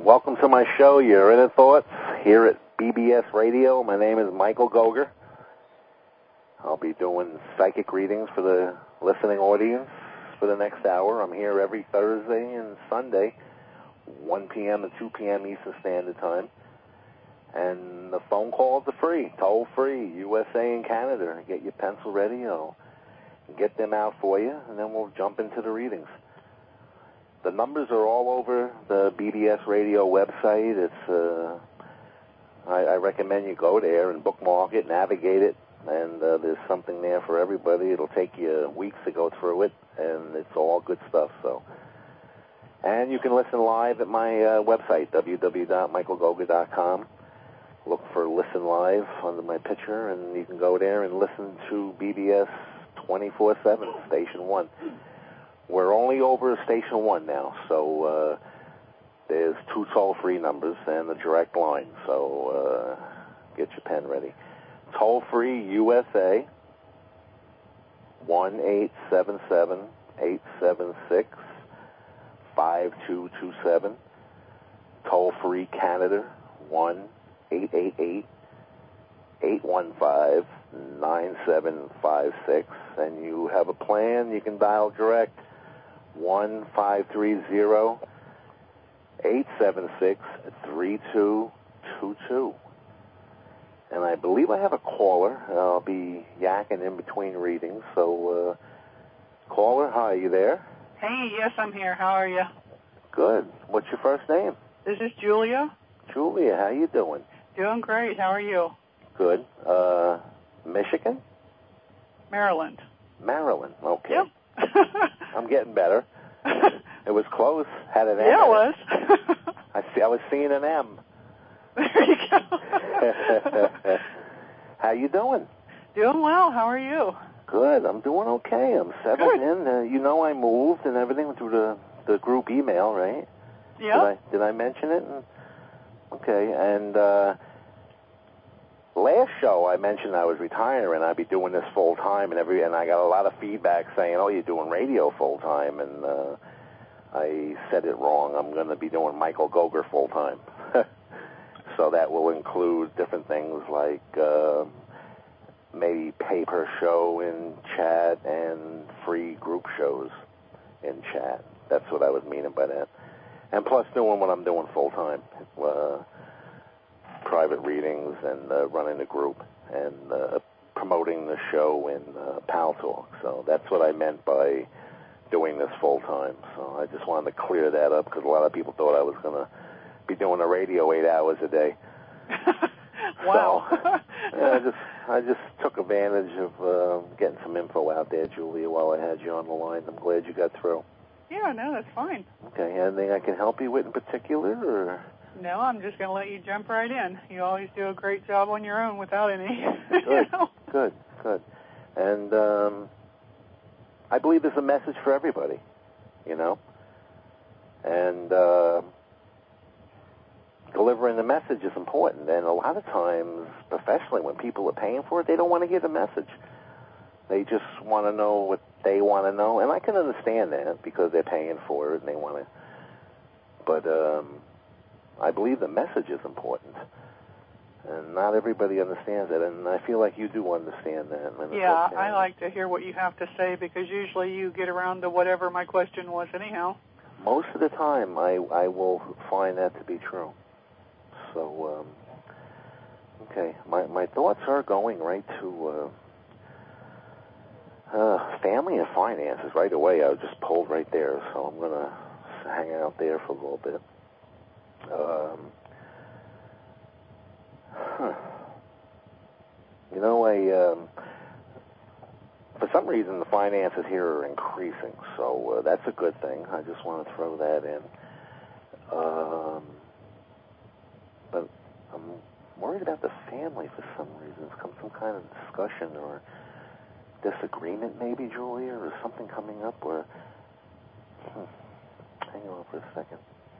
Welcome to my show, Your Inner Thoughts, here at BBS Radio. My name is Michael Goger. I'll be doing psychic readings for the listening audience for the next hour. I'm here every Thursday and Sunday, 1 p.m. to 2 p.m. Eastern Standard Time. And the phone calls are free, toll-free, USA and Canada. Get your pencil ready. I'll get them out for you, and then we'll jump into the readings. The numbers are all over the BBS Radio website. It's I recommend you go there and bookmark it, navigate it, and there's something there for everybody. It'll take you weeks to go through it, and it's all good stuff. So, and you can listen live at my website, www.michaelgoger.com. Look for Listen Live under my picture, and you can go there and listen to BBS 24/7, Station 1. We're only over Station 1 now, so there's 2 toll-free numbers and a direct line, so get your pen ready. Toll-free USA, 1-877-876-5227. Toll-free Canada, 1-888-815-9756. And you have a plan, you can dial direct, 1-530-876-3222. And I believe I have a caller. I'll be yakking in between readings. So, caller, hi, are you there? Hey, yes, I'm here. How are you? Good. What's your first name? This is Julia. Julia, how you doing? Doing great. How are you? Good. Michigan? Maryland. Maryland, okay. Yep. I'm getting better. It was close. Had an M. Yeah, it was. I was seeing an M. There you go. How you doing? Doing well. How are you? Good. I'm doing okay. I'm settled in. I moved and everything through the group email, right? Yeah. Did I mention it? Okay. And last show I mentioned I was retiring. I'd be doing this full time, and I got a lot of feedback saying, "Oh, you're doing radio full time," and I said it wrong. I'm going to be doing Michael Goger full time. So that will include different things like maybe paper show in chat and free group shows in chat. That's what I was meaning by that. And plus doing what I'm doing full time, private readings and running the group and promoting the show in Pal Talk. So that's what I meant by doing this full time. So I just wanted to clear that up because a lot of people thought I was going to be doing the radio 8 hours a day. Wow. So, I just took advantage of getting some info out there, Julia, while I had you on the line. I'm glad you got through. Yeah, no, that's fine. Okay, anything I can help you with in particular, or? No, I'm just going to let you jump right in. You always do a great job on your own without any. Good, good. And I believe there's a message for everybody, and delivering the message is important. And a lot of times, professionally, when people are paying for it, they don't want to get a message. They just want to know what they want to know, and I can understand that because they're paying for it and they want to. But I believe the message is important, and not everybody understands it, and I feel like you do understand that. Yeah, I like to hear what you have to say because usually you get around to whatever my question was anyhow. Most of the time, I will find that to be true. So, okay, my thoughts are going right to family and finances right away. I was just pulled right there, so I'm going to hang out there for a little bit. For some reason, the finances here are increasing, so that's a good thing. I just want to throw that in. But I'm worried about the family for some reason. It's some kind of discussion or disagreement, maybe, Julia, or something coming up where... Hang on for a second.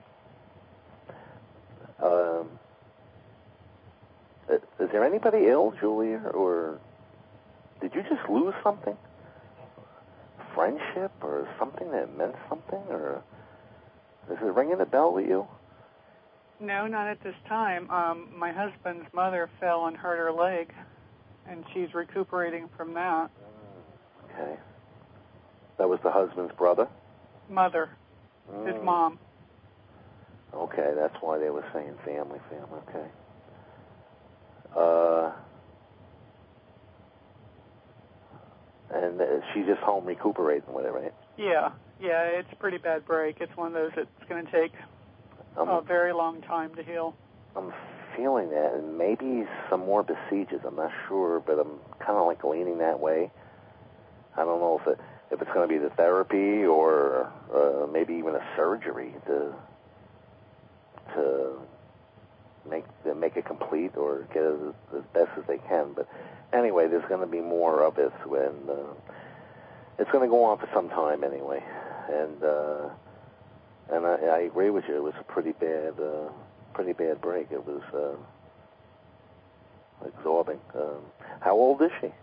Is there anybody ill, Julia, or did you just lose something? Friendship or something that meant something, or is it ringing a bell with you? No, not at this time. My husband's mother fell and hurt her leg, and she's recuperating from that. Okay. That was the husband's brother? Mother. His mom. Okay, that's why they were saying family. Okay. And she's just home recuperating with it, right? Yeah, it's a pretty bad break. It's one of those that's going to take a very long time to heal. I'm feeling that, and maybe some more procedures. I'm not sure, but I'm kind of like leaning that way. I don't know if it's going to be the therapy or maybe even a surgery to make it complete or get it as best as they can. But anyway, there's going to be more of it when it's going to go on for some time anyway. And I agree with you. It was a pretty bad break. It was absorbing. How old is she?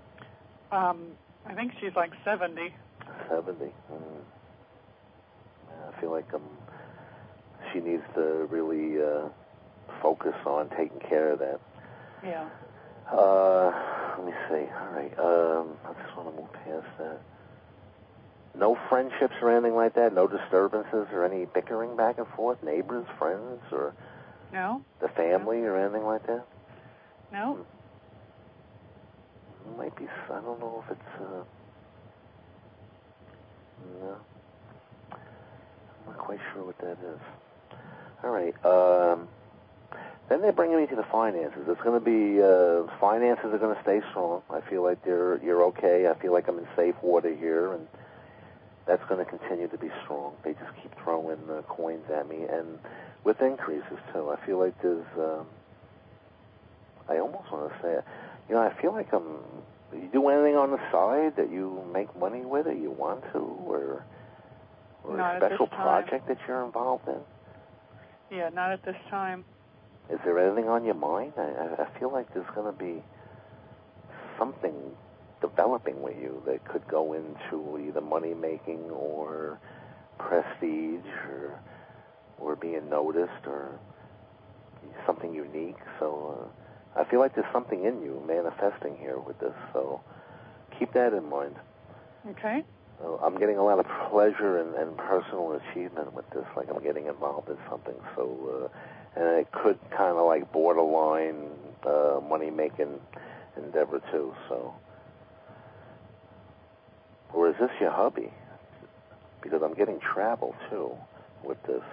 I think she's like 70. 70. I feel like she needs to really focus on taking care of that. Yeah. Let me see. All right. I just want to move past that. No friendships or anything like that? No disturbances or any bickering back and forth? Neighbors, friends, or no? The family or anything like that? No. It might be. I don't know if it's. No. I'm not quite sure what that is. All right. Then they're bringing me to the finances. It's going to be finances are going to stay strong. I feel like you're okay. I feel like I'm in safe water here, and that's going to continue to be strong. They just keep throwing coins at me, and with increases too. I feel like there's. I almost want to say, I feel like you do anything on the side that you make money with, or you want to, or not a special project that you're involved in? Yeah, not at this time. Is there anything on your mind? I feel like there's going to be something developing with you that could go into either money making or prestige or being noticed or something unique. So I feel like there's something in you manifesting here with this. So keep that in mind. Okay. I'm getting a lot of pleasure and personal achievement with this, like I'm getting involved in something. So, and it could kind of like borderline money-making endeavor too. So, or is this your hobby? Because I'm getting travel too with this.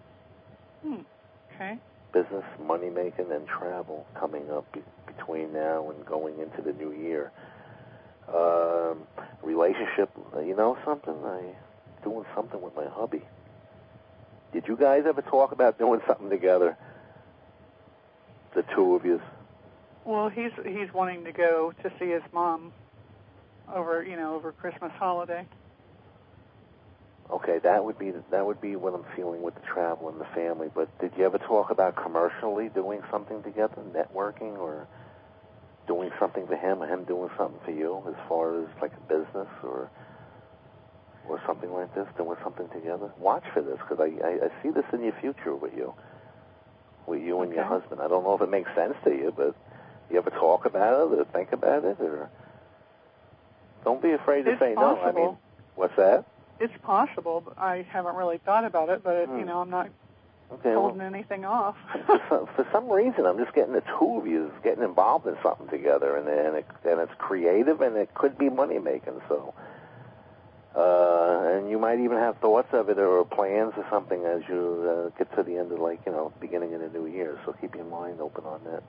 Okay. Business, money-making, and travel coming up between now and going into the new year. Relationship, something? I'm doing something with my hubby. Did you guys ever talk about doing something together? The two of you? Well, he's wanting to go to see his mom over Christmas holiday. Okay, that would be what I'm feeling with the travel and the family. But did you ever talk about commercially doing something together, networking, or doing something for him, or him doing something for you, as far as like a business or something like this, doing something together? Watch for this, because I see this in your future with you and your husband. I don't know if it makes sense to you, but you ever talk about it or think about it, or don't be afraid to say possible. No. I mean, what's that? It's possible, but I haven't really thought about it. But I'm not holding anything off. For some reason, I'm just getting the two of you getting involved in something together, and it's creative, and it could be money making. So, and you might even have thoughts of it or plans or something as you get to the end of beginning of the new year. So keep your mind open on that.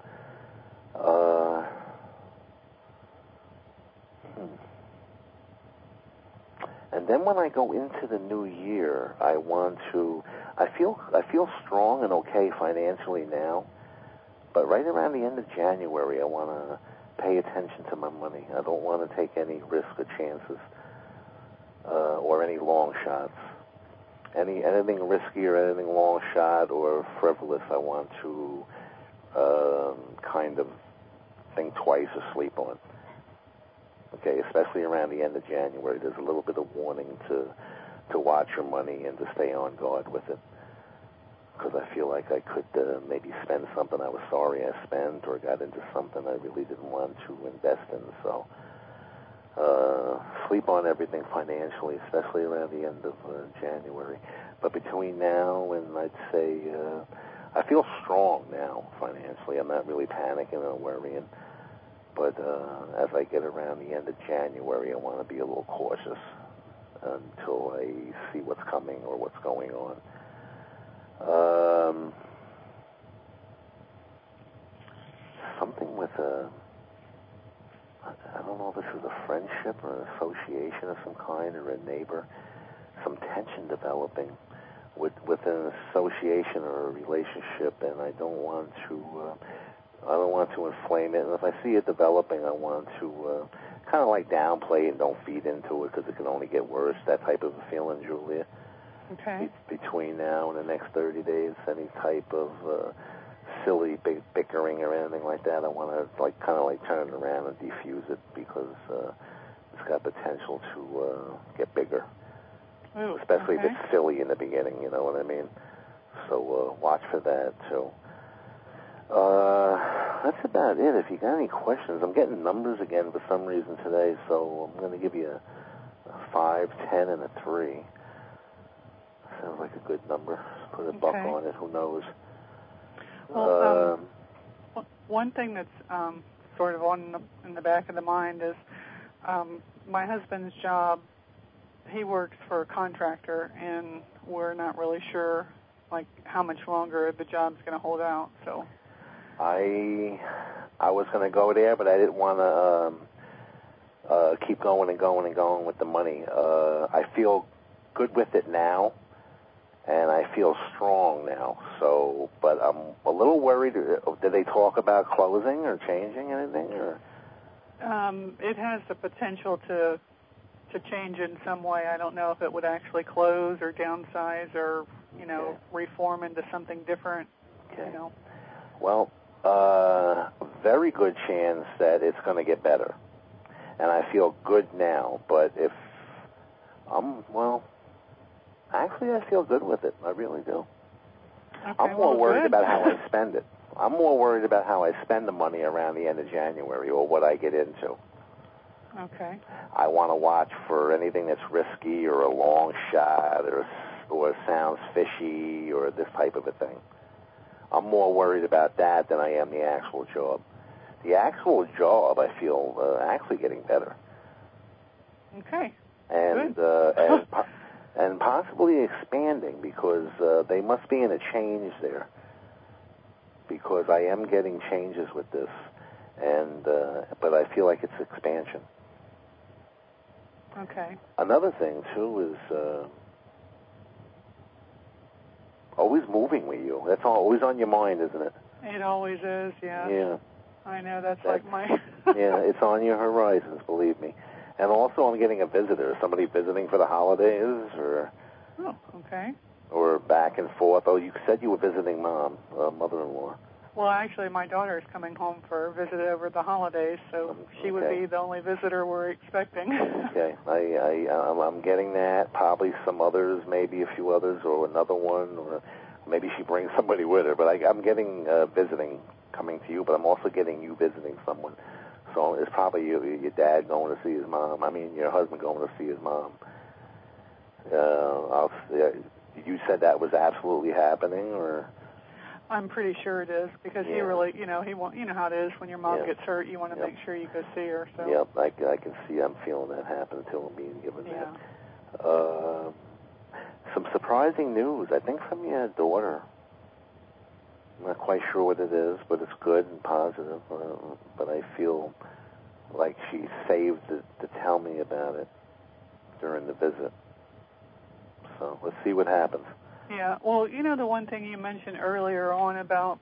And then when I go into the new year, I feel strong and okay financially now, but right around the end of January, I want to pay attention to my money. I don't want to take any risk or chances or any long shots. Anything risky or anything long shot or frivolous, I want to kind of think twice or sleep on. Okay, especially around the end of January, there's a little bit of warning to watch your money and to stay on guard with it. because I feel like I could maybe spend something I was sorry I spent, or got into something I really didn't want to invest in. So sleep on everything financially, especially around the end of January. But between now and, I'd say, I feel strong now financially. I'm not really panicking or worrying. But as I get around the end of January, I want to be a little cautious until I see what's coming or what's going on. Something with I don't know if this is a friendship or an association of some kind, or a neighbor, some tension developing with an association or a relationship, and I don't want to inflame it. And if I see it developing, I want to kind of like downplay it and don't feed into it, because it can only get worse. That type of a feeling, Julia. Okay. Between now and the next 30 days, any type of silly bickering or anything like that, I want to kind of turn it around and defuse it, because it's got potential to get bigger. Ooh, especially okay. if it's silly in the beginning, you know what I mean? So watch for that, too. That's about it. If you got any questions, I'm getting numbers again for some reason today, so I'm going to give you a 5, 10, and a 3. Sounds like a good number. Put a buck on it. Who knows? Well, one thing that's sort of in the back of the mind is my husband's job. He works for a contractor, and we're not really sure, like, how much longer the job's going to hold out. So I was going to go there, but I didn't want to keep going and going and going with the money. I feel good with it now, and I feel strong now. So, but I'm a little worried. Did they talk about closing or changing anything? Or? It has the potential to change in some way. I don't know if it would actually close or downsize or, reform into something different. Okay. You know. Well, very good chance that it's going to get better. And I feel good now, but if actually I feel good with it. I really do. Okay, I'm more worried good. about how I spend it. I'm more worried about how I spend the money around the end of January, or what I get into. Okay. I want to watch for anything that's risky or a long shot or sounds fishy or this type of a thing. I'm more worried about that than I am the actual job. The actual job, I feel, actually getting better. Okay. And good. and possibly expanding, because they must be in a change there. Because I am getting changes with this, and but I feel like it's expansion. Okay. Another thing, too, is always moving with you. That's always on your mind, isn't it? It always is, yeah. Yeah. I know, that's like my... Yeah, it's on your horizons, believe me. And also I'm getting a visitor, somebody visiting for the holidays, or... Oh, okay. Or back and forth. Oh, you said you were visiting Mom, mother-in-law. Well, actually, my daughter's coming home for a visit over the holidays, so she would be the only visitor we're expecting. Okay, I'm getting that. Probably some others, maybe a few others, or another one, or maybe she brings somebody with her. But I'm getting visiting coming to you, but I'm also getting you visiting someone. So it's probably your dad going to see his mom. I mean, your husband going to see his mom. You said that was absolutely happening, or? I'm pretty sure it is, because he really, he want, how it is when your mom gets hurt, you want to make sure you go see her. So. Yep, I can see. I'm feeling that happen until I'm being given that. Some surprising news, I think, from your daughter. I'm not quite sure what it is, but it's good and positive. But I feel like she saved it to tell me about it during the visit. So let's see what happens. Yeah, well, the one thing you mentioned earlier on about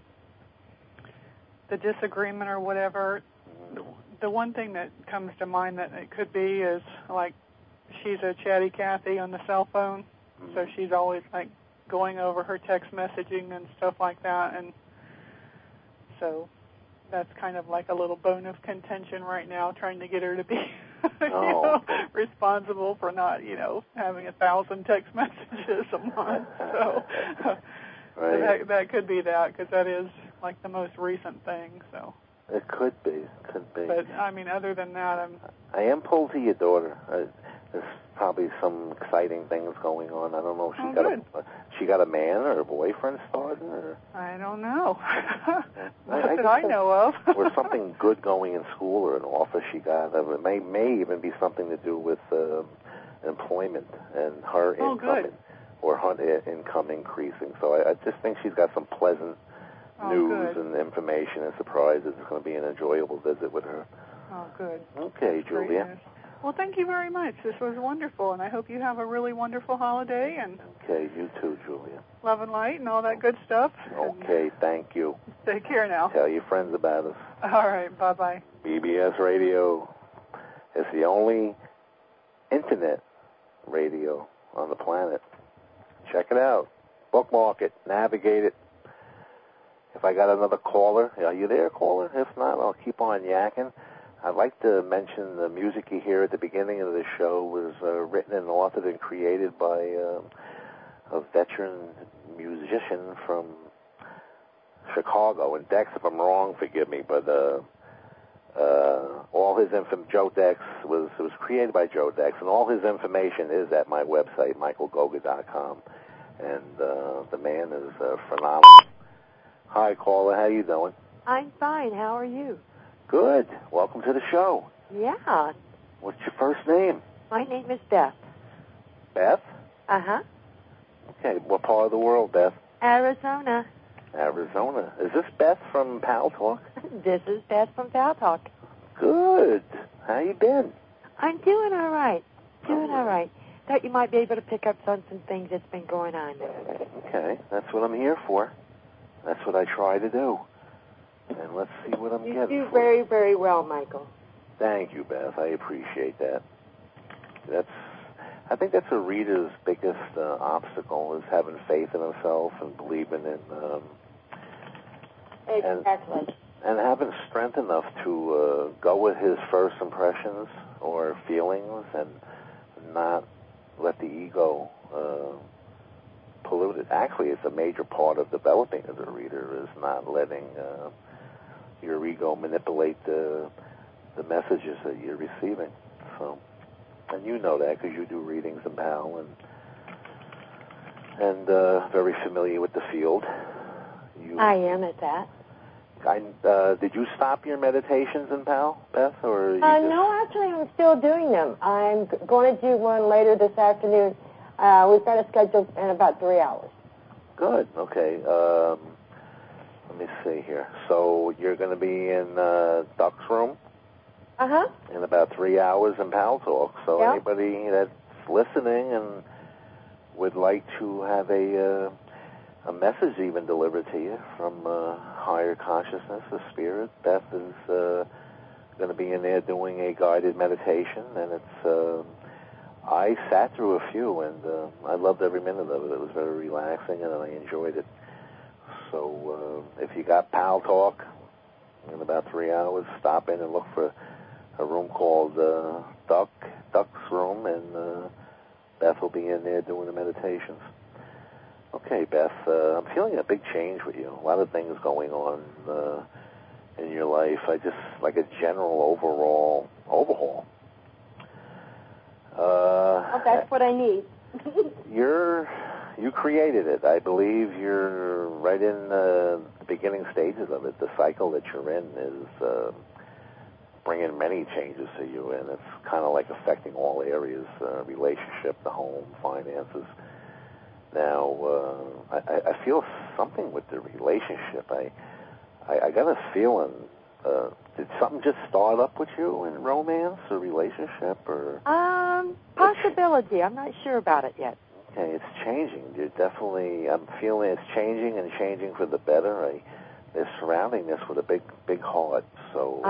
the disagreement or whatever, the one thing that comes to mind that it could be is, like, she's a chatty Cathy on the cell phone, so she's always, like, going over her text messaging and stuff like that, and so that's kind of like a little bone of contention right now, trying to get her to be responsible for not, having 1,000 text messages a month. So Right. So that could be that, because that is like the most recent thing. So. It could be. But I mean, other than that, I am pulled to your daughter. There's probably some exciting things going on. I don't know if she got a man or a boyfriend started, or I don't know. Not that I know of. Or something good going in school, or an offer she got. It may even be something to do with employment and her income, or her income increasing. So I just think she's got some pleasant news and information and surprises. It's going to be an enjoyable visit with her. Oh, good. Okay, Julia. Well, thank you very much. This was wonderful, and I hope you have a really wonderful holiday. And okay, you too, Julia. Love and light and all that good stuff. Okay, thank you. Take care now. Tell your friends about us. All right, bye-bye. BBS Radio is the only internet radio on the planet. Check it out. Bookmark it. Navigate it. If I got another caller, are you there, caller? If not, I'll keep on yakking. I'd like to mention the music you hear at the beginning of the show was written and authored and created by a veteran musician from Chicago. And Dex, if I'm wrong, forgive me, but all his Joe Dex was created by Joe Dex, and all his information is at my website, michaelgoga.com. And the man is phenomenal. Hi, caller. How you doing? I'm fine. How are you? Good. Welcome to the show. Yeah. What's your first name? My name is Beth. Beth? Uh-huh. Okay. What part of the world, Beth? Arizona. Arizona. Is this Beth from Pal Talk? This is Beth from Pal Talk. Good. How you been? I'm doing all right. All right. Thought you might be able to pick up on some things that's been going on there. Okay. That's what I'm here for. That's what I try to do. And let's see what I'm getting. You do very, very well, Michael. Thank you, Beth. I appreciate that. I think that's a reader's biggest obstacle, is having faith in himself and believing in... Exactly. And having strength enough to go with his first impressions or feelings and not let the ego pollute it. Actually, it's a major part of developing as a reader, is not letting your ego manipulate the messages that you're receiving. So, and you know that because you do readings in PAL and very familiar with the field. I am at that. Did you stop your meditations in PAL, Beth, or? No, actually, I'm still doing them. I'm going to do one later this afternoon. We've got it scheduled in about 3 hours. Good. Okay. Let me see here. So you're going to be in Duck's room? Uh-huh. In about 3 hours in PAL Talk. So anybody that's listening and would like to have a message even delivered to you from higher consciousness, the spirit, Beth is going to be in there doing a guided meditation, and it's I sat through a few, and I loved every minute of it. It was very relaxing, and I enjoyed it. So if you got PAL Talk in about 3 hours, stop in and look for a room called Duck's Room, and Beth will be in there doing the meditations. Okay, Beth, I'm feeling a big change with you. A lot of things going on in your life. I just like a general overall overhaul. That's what I need. You created it. I believe you're right in the beginning stages of it. The cycle that you're in is bringing many changes to you, and it's kind of like affecting all areas, relationship, the home, finances. Now, I feel something with the relationship. I got a feeling, did something just start up with you in romance or relationship? Or possibility. I'm not sure about it yet. Okay, it's changing. I'm feeling it's changing and changing for the better. They're surrounding this with a big heart. So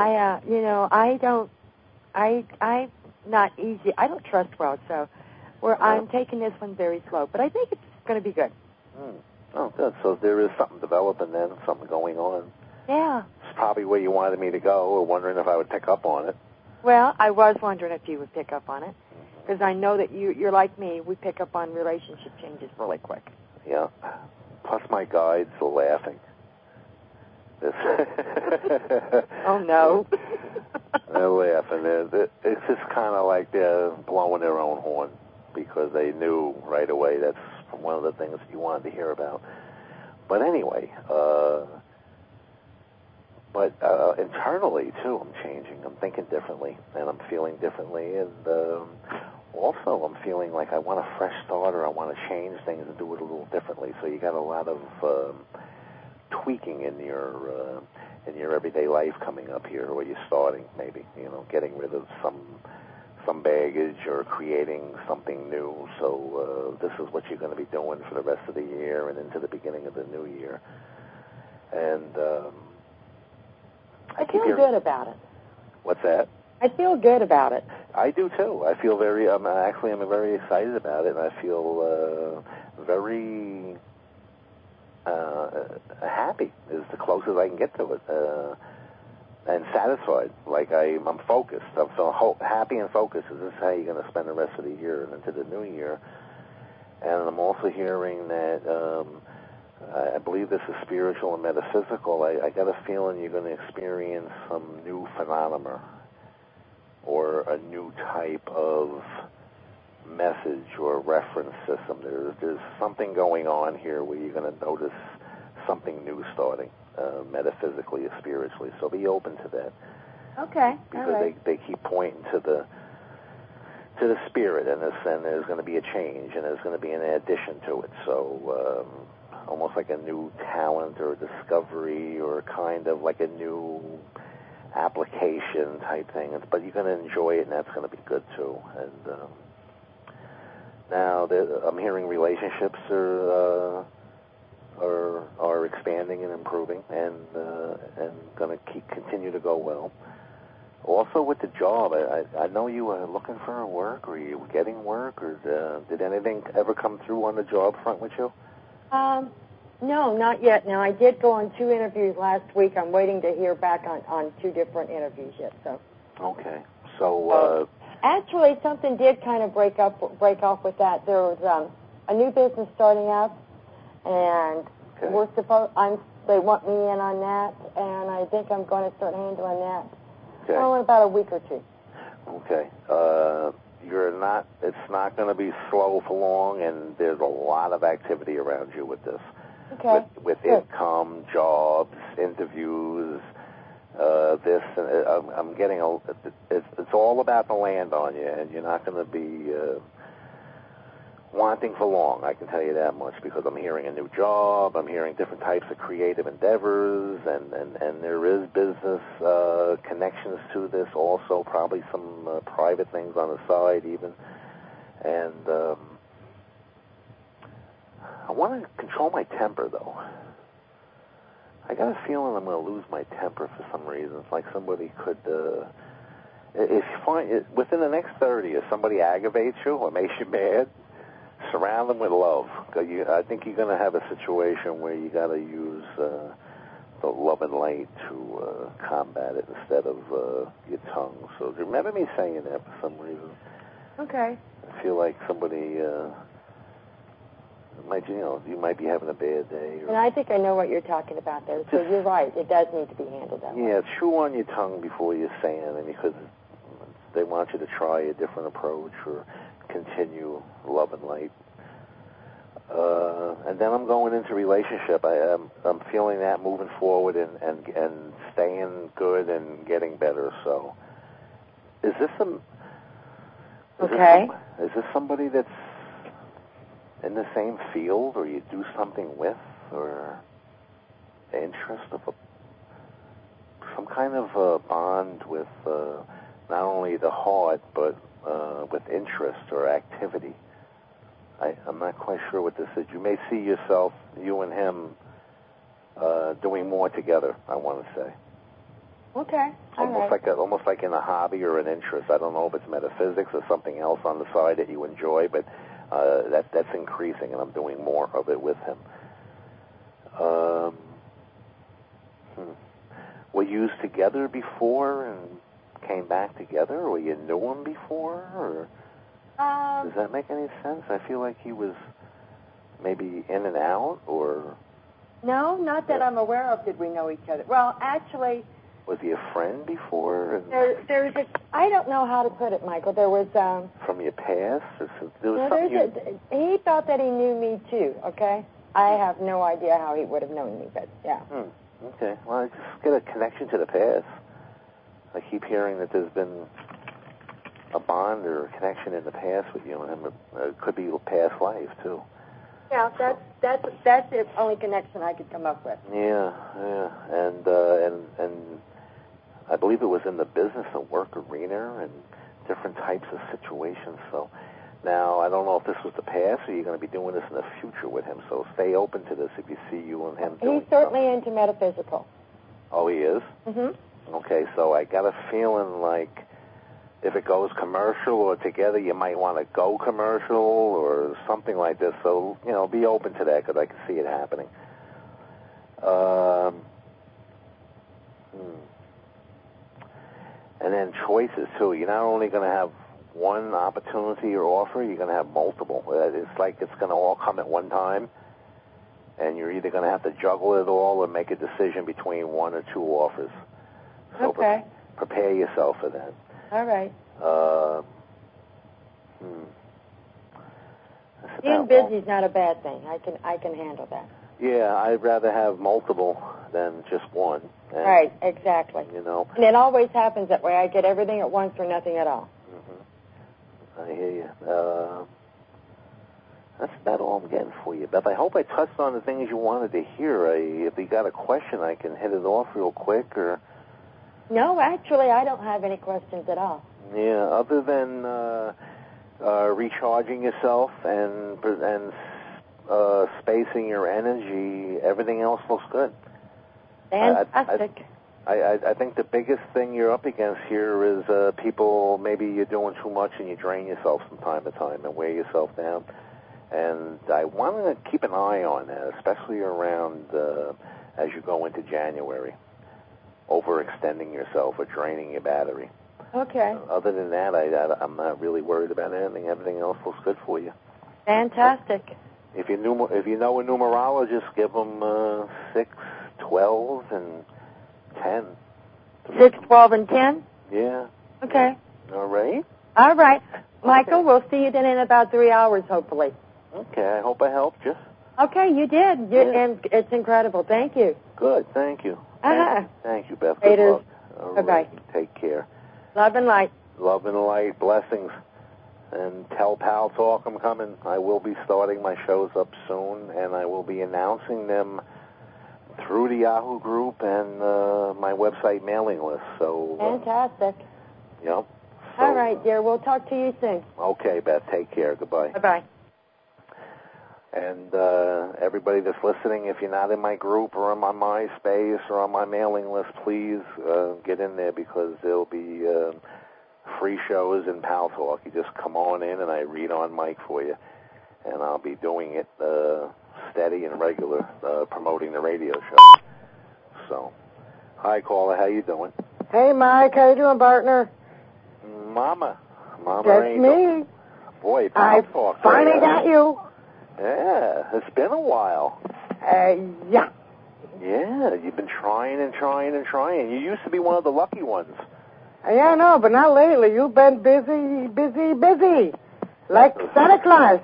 I'm not easy. I don't trust well, so I'm taking this one very slow. But I think it's going to be good. Oh, good. So there is something developing then, something going on. Yeah. It's probably where you wanted me to go, or wondering if I would pick up on it. Well, I was wondering if you would pick up on it, because I know that you're like me. We pick up on relationship changes really quick. Yeah. plus my guides are laughing. Oh, no. They're laughing. It's just kind of like they're blowing their own horn because they knew right away that's one of the things you wanted to hear about. But anyway, internally, too, I'm changing. I'm thinking differently, and I'm feeling differently, and also I'm feeling like I want a fresh start, or I want to change things and do it a little differently. So you got a lot of tweaking in your everyday life coming up here, or you're starting, maybe, getting rid of some baggage or creating something new. So this is what you're going to be doing for the rest of the year and into the beginning of the new year. And I feel good about it. What's that? I feel good about it. I do too. I feel I'm very excited about it, and I feel very happy. Is the closest I can get to it, and satisfied. Like I'm focused. I'm so happy and focused. Is this how you're going to spend the rest of the year and into the new year? And I'm also hearing that I believe this is spiritual and metaphysical. I got a feeling you're going to experience some new phenomena or a new type of message or reference system. There's something going on here where you're going to notice something new starting, metaphysically or spiritually. So be open to that. Okay. Because all right. they keep pointing to the spirit, and there's going to be a change, and there's going to be an addition to it. So almost like a new talent or a discovery, or kind of like a new application type thing. But you're going to enjoy it, and that's going to be good too. And now I'm hearing relationships are expanding and improving, and going to continue to go well. Also with the job, I know you were looking for work, or you were getting work, or did anything ever come through on the job front with you? No, not yet. Now, I did go on 2 interviews last week. I'm waiting to hear back on 2 different interviews yet. So. Okay. So. Actually, something did kind of break off with that. There was a new business starting up, and they want me in on that, and I think I'm going to start handling that. Okay. In about a week or 2. Okay. It's not going to be slow for long, and there's a lot of activity around you with this. Okay. With income, jobs, interviews, this, and I'm getting it's all about the land on you, and you're not going to be wanting for long, I can tell you that much, because I'm hearing a new job, I'm hearing different types of creative endeavors, and there is business connections to this also, probably some private things on the side even. And I want to control my temper, though. I got a feeling I'm going to lose my temper for some reason. It's like somebody could, if you find within the next 30, if somebody aggravates you or makes you mad, surround them with love. I think you're going to have a situation where you got to use the love and light to combat it instead of your tongue. So remember me saying that for some reason. Okay. I feel like somebody you might be having a bad day. And I think I know what you're talking about there. So you're right. It does need to be handled that way. Yeah, chew on your tongue before you say anything, because they want you to try a different approach or continue love and light. And then I'm going into relationship. I'm feeling that moving forward and staying good and getting better. So, is this somebody that's in the same field, or you do something with, or the interest of some kind of a bond with not only the heart but with interest or activity? I'm not quite sure what this is. You may see yourself, you and him, doing more together, I want to say. Okay. Almost like in a hobby or an interest. I don't know if it's metaphysics or something else on the side that you enjoy, but that's increasing, and I'm doing more of it with him. Were you together before and came back together, or you knew him before, or... Does that make any sense? I feel like he was maybe in and out, or? No, not that I'm aware of. Did we know each other? Well, actually... Was he a friend before? There's a... I don't know how to put it, Michael. There was... From your past? He thought that he knew me, too, okay? I have no idea how he would have known me, but, yeah. Okay. Well, I just get a connection to the past. I keep hearing that there's been a bond or a connection in the past with you and him. It could be past life, too. Yeah, that's the only connection I could come up with. Yeah. And I believe it was in the business and work arena and different types of situations. So now I don't know if this was the past or you're going to be doing this in the future with him. So stay open to this if you see you and him doing He's certainly into metaphysical. Oh, he is? Mm-hmm. Okay, so I got a feeling like if it goes commercial or together, you might want to go commercial or something like this. So, be open to that because I can see it happening. And then choices, too. You're not only going to have one opportunity or offer, you're going to have multiple. It's like it's going to all come at one time, and you're either going to have to juggle it all or make a decision between one or two offers. So okay. Prepare yourself for that. All right. Being busy is not a bad thing. I can handle that. Yeah, I'd rather have multiple than just one. And, right, exactly. And it always happens that way. I get everything at once or nothing at all. Mm-hmm. I hear you. That's about all I'm getting for you, Beth. I hope I touched on the things you wanted to hear. If you got a question, I can hit it off real quick, or... No, actually, I don't have any questions at all. Yeah, other than recharging yourself and spacing your energy, everything else looks good. Fantastic. I think the biggest thing you're up against here is people, maybe you're doing too much and you drain yourself from time to time and wear yourself down. And I want to keep an eye on that, especially around as you go into January. Overextending yourself or draining your battery. Okay. Other than that, I'm not really worried about anything. Everything else looks good for you. Fantastic. If you know a numerologist, give them 6, 12, and 10. 6, 12, and 10? Yeah. Okay. All right. All right. Michael, we'll see you then in about 3 hours, hopefully. Okay. I hope I helped you. Okay, you did. And it's incredible. Thank you. Good. Thank you. Thank you, Beth. Good luck. Bye-bye. Right. Take care. Love and light. Love and light. Blessings. And tell Pal Talk I'm coming. I will be starting my shows up soon, and I will be announcing them through the Yahoo group and my website mailing list. So fantastic. Yep. So, all right, dear. We'll talk to you soon. Okay, Beth. Take care. Goodbye. Bye-bye. And everybody that's listening, if you're not in my group or on my MySpace or on my mailing list, please get in there because there'll be free shows in Pal Talk. You just come on in and I read on mic for you. And I'll be doing it steady and regular, promoting the radio show. So, hi, caller. How you doing? Hey, Mike. How you doing, partner? Mama. That's me. Boy, Pal Talk. I finally got you. Yeah, it's been a while. Yeah. Yeah, you've been trying and trying and trying. You used to be one of the lucky ones. Yeah, I know, but not lately. You've been busy, busy, busy. Like Santa Claus.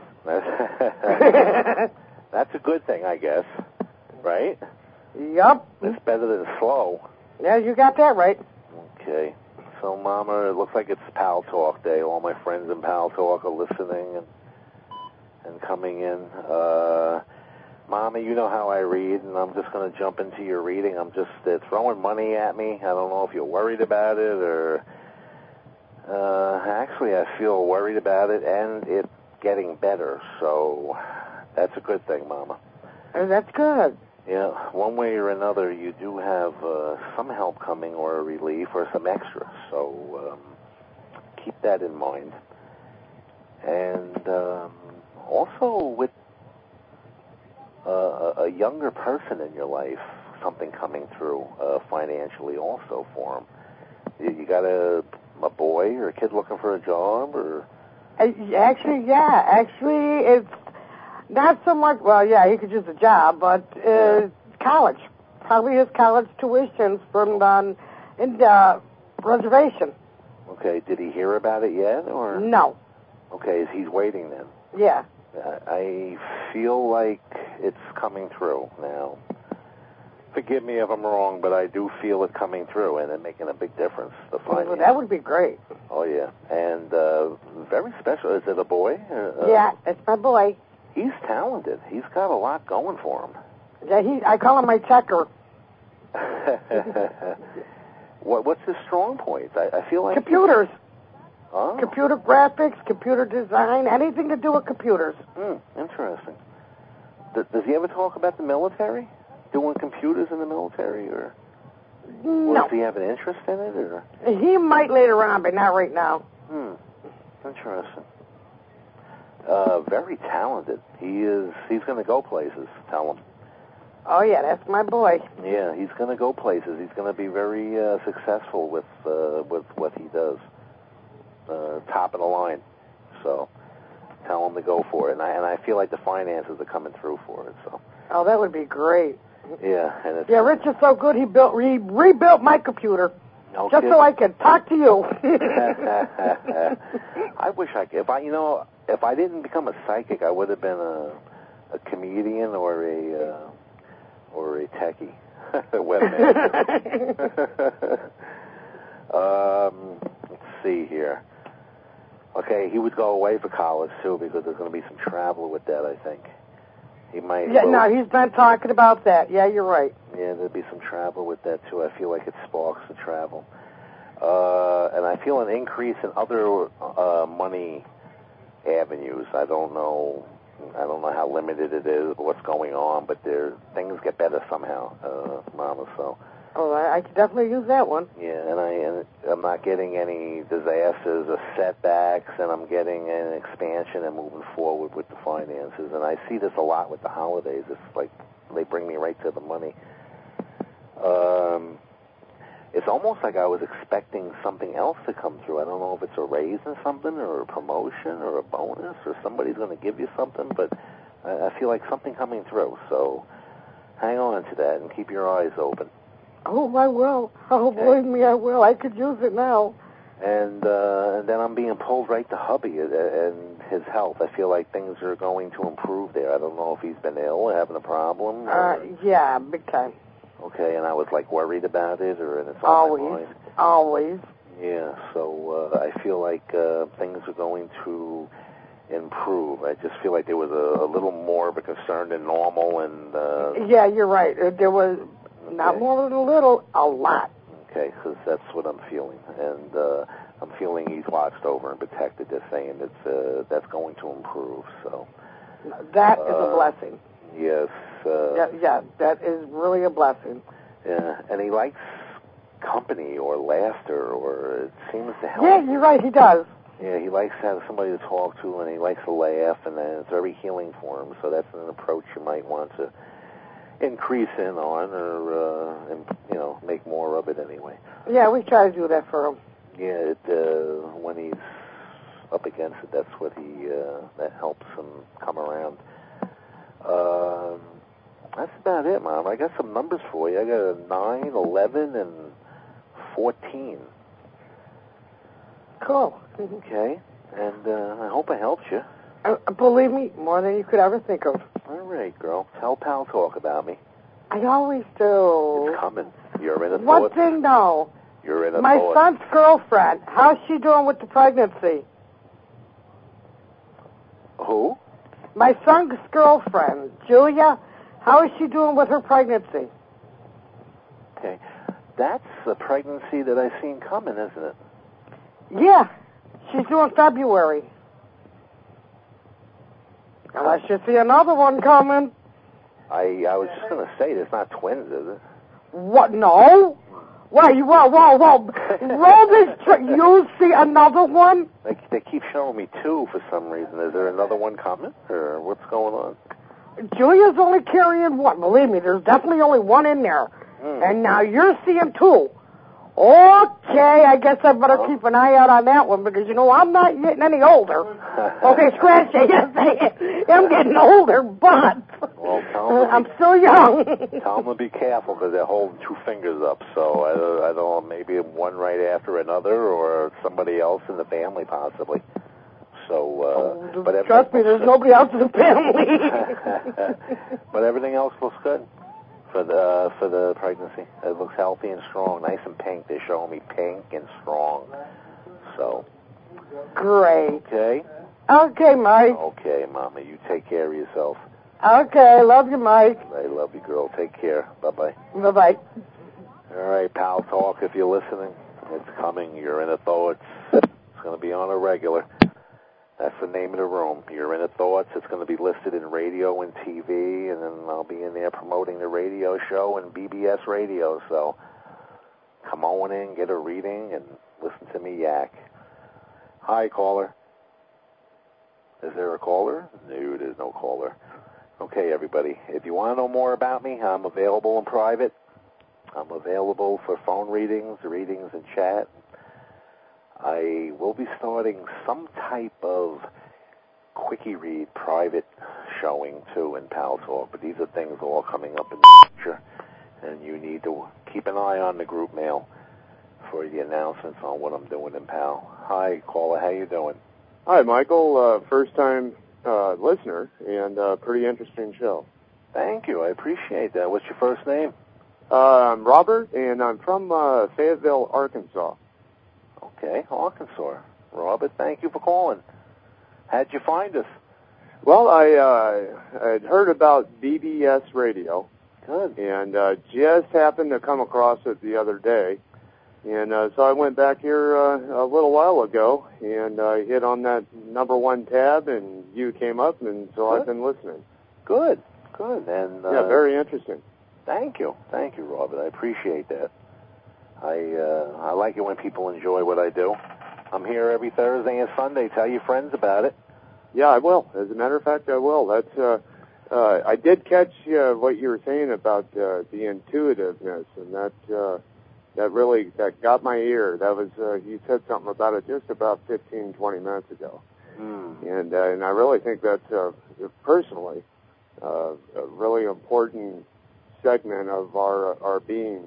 That's a good thing, I guess. Right? Yup. It's better than slow. Yeah, you got that right. Okay. So, Mama, it looks like it's Pal Talk Day. All my friends in Pal Talk are listening and coming in. Mama, you know how I read, and I'm just going to jump into your reading. I'm just throwing money at me. I don't know if you're worried about it or... actually, I feel worried about it, and it's getting better. So that's a good thing, Mama. That's good. Yeah, one way or another, you do have some help coming or a relief or some extra. So keep that in mind. And also with a younger person in your life, something coming through financially also for them. You got a boy or a kid looking for a job, or? Actually, yeah. Actually, Not so much. Well, yeah, he could use a job, but college. Probably his college tuitions from the reservation. Okay. Did he hear about it yet, or No. Okay, he's waiting then. Yeah. I feel like it's coming through now. Forgive me if I'm wrong, but I do feel it coming through and it making a big difference. The finance. Well, that would be great. Oh yeah, and very special. Is it a boy? Yeah, it's my boy. He's talented. He's got a lot going for him. Yeah, I call him my checker. What's his strong points? I feel like computers. Oh. Computer graphics, computer design, anything to do with computers. Interesting. Does he ever talk about the military? Doing computers in the military, or No. does he have an interest in it, or? He might later on, but not right now. Interesting. Very talented. He's going to go places. Tell him. Oh yeah, that's my boy. Yeah, he's going to go places. He's going to be very successful with what he does. Top of the line. So tell him to go for it. And I feel like the finances are coming through for it. So. Oh, that would be great. Yeah, and it's, Rich is so good. He rebuilt my computer just so I could talk to you. I wish I could. If I didn't become a psychic, I would have been a comedian or a techie, webmaster. Let's see here. Okay, he would go away for college too because there's going to be some travel with that. I think he might. Yeah, no, he's been talking about that. Yeah, you're right. Yeah, there'd be some travel with that too. I feel like it sparks the travel, and I feel an increase in other money avenues. I don't know how limited it is or what's going on, but things get better somehow, Mama. So. Oh, I could definitely use that one. Yeah, and I'm not getting any disasters or setbacks, and I'm getting an expansion and moving forward with the finances. And I see this a lot with the holidays. It's like they bring me right to the money. It's almost like I was expecting something else to come through. I don't know if it's a raise in something or a promotion or a bonus or somebody's going to give you something, but I feel like something coming through. So hang on to that and keep your eyes open. Oh, I will. Oh, believe me, I will. I could use it now. And then I'm being pulled right to hubby and his health. I feel like things are going to improve there. I don't know if he's been ill or having a problem. Yeah, big time. Okay, and I was like worried about it, or and it's always, on my mind. Always. Yeah, so I feel like things are going to improve. I just feel like there was a little more of a concern than normal, and yeah, you're right. There was not more than a little, a lot. Okay, because that's what I'm feeling, and I'm feeling he's watched over and protected. Just saying that's going to improve. So that is a blessing. Yes. Yeah, that is really a blessing. Yeah, and he likes company or laughter, or it seems to help. Yeah, you're right. He does. Yeah, he likes to have somebody to talk to, and he likes to laugh, and it's very healing for him. So that's an approach you might want to increase in on, or make more of it anyway. Yeah, we try to do that for him. Yeah, when he's up against it, that's what that helps him come around. That's about it, Mom. I got some numbers for you. I got a 9, 11, and 14. Cool. Okay, and I hope I helped you. Believe me, more than you could ever think of. All right, girl. Tell Pal Talk about me. I always do. It's coming. You're in a One thought. thing, though. You're in a My thought. son's girlfriend, how's she doing with the pregnancy? Who? My son's girlfriend, Julia, how is she doing with her pregnancy? Okay. That's the pregnancy that I seen coming, isn't it? Yeah. She's doing February. Unless you see another one coming. I was just going to say, there's not twins, is it? What? No? Whoa. Roll this you see another one? They keep showing me 2 for some reason. Is there another one coming, or what's going on? Julia's only carrying 1. Believe me, there's definitely only 1 in there. And now you're seeing 2. Okay, I guess I better keep an eye out on that one because, I'm not getting any older. Okay, scratch it. Yes, I'm getting older, but I'm still young. Tell them to be careful because they're holding two fingers up. So I don't know, maybe one right after another or somebody else in the family possibly. So, but trust me, there's nobody else in the family. But everything else looks good for the pregnancy. It looks healthy and strong, nice and pink. They're showing me pink and strong. So, great. Okay. Okay, Mike. Okay, Mama. You take care of yourself. Okay, love you, Mike. I love you, girl. Take care. Bye-bye. Bye-bye. All right, Pal Talk, if you're listening, it's coming. You're in a Thoughts. It's going to be on a regular. That's the name of the room. You're in a Thoughts. It's going to be listed in radio and TV, and then I'll be in there promoting the radio show and BBS radio. So come on in, get a reading, and listen to me yak. Hi, caller. Is there a caller? No, there's no caller. Okay, everybody. If you want to know more about me, I'm available in private. I'm available for phone readings and chat. I will be starting some type of quickie read private showing too in Pal Talk, but these are things all coming up in the future, and you need to keep an eye on the group mail for the announcements on what I'm doing in Pal. Hi, caller, how you doing? Hi, Michael. First time listener, and pretty interesting show. Thank you. I appreciate that. What's your first name? I'm Robert, and I'm from Fayetteville, Arkansas. Okay, Arkansas. Robert, thank you for calling. How'd you find us? Well, I had heard about BBS radio. Good. And just happened to come across it the other day. And so I went back here a little while ago, and I hit on that number 1 tab, and you came up, and so Good. I've been listening. Good. And yeah, very interesting. Thank you, Robert. I appreciate that. I like it when people enjoy what I do. I'm here every Thursday and Sunday. Tell your friends about it. Yeah, I will. As a matter of fact, I will. That's I did catch what you were saying about the intuitiveness, and that really got my ear. That was you said something about it just about 15, 20 minutes ago, and I really think that's personally a really important segment of our being.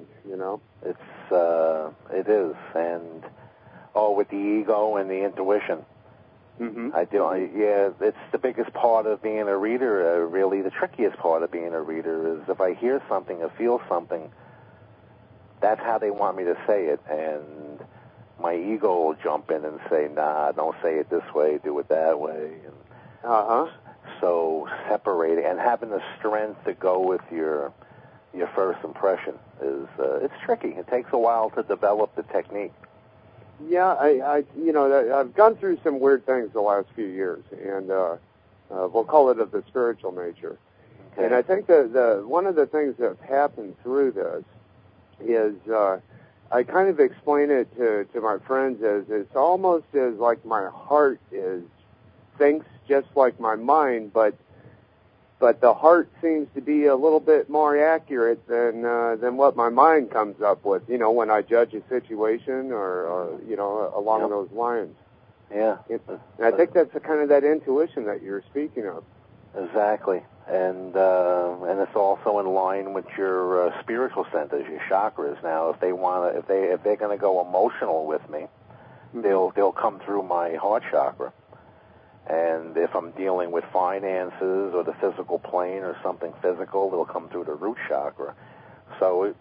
It is, and with the ego and the intuition. Mm-hmm. It's the biggest part of being a reader. Really, the trickiest part of being a reader is if I hear something or feel something, that's how they want me to say it, and my ego will jump in and say, nah, don't say it this way, do it that way. And so separating and having the strength to go with your first impression is it's tricky. It takes a while to develop the technique. Yeah, I've gone through some weird things the last few years, and we'll call it of the spiritual nature. Okay. And I think that one of the things that's happened through this is I kind of explain it to my friends as it's almost as like my heart thinks just like my mind, but the heart seems to be a little bit more accurate than what my mind comes up with, when I judge a situation or along those lines. Yeah. And I think that's kind of that intuition that you're speaking of. Exactly. And it's also in line with your spiritual centers, your chakras. Now, if they're going to go emotional with me, they'll come through my heart chakra. And if I'm dealing with finances or the physical plane or something physical, they'll come through the root chakra. So,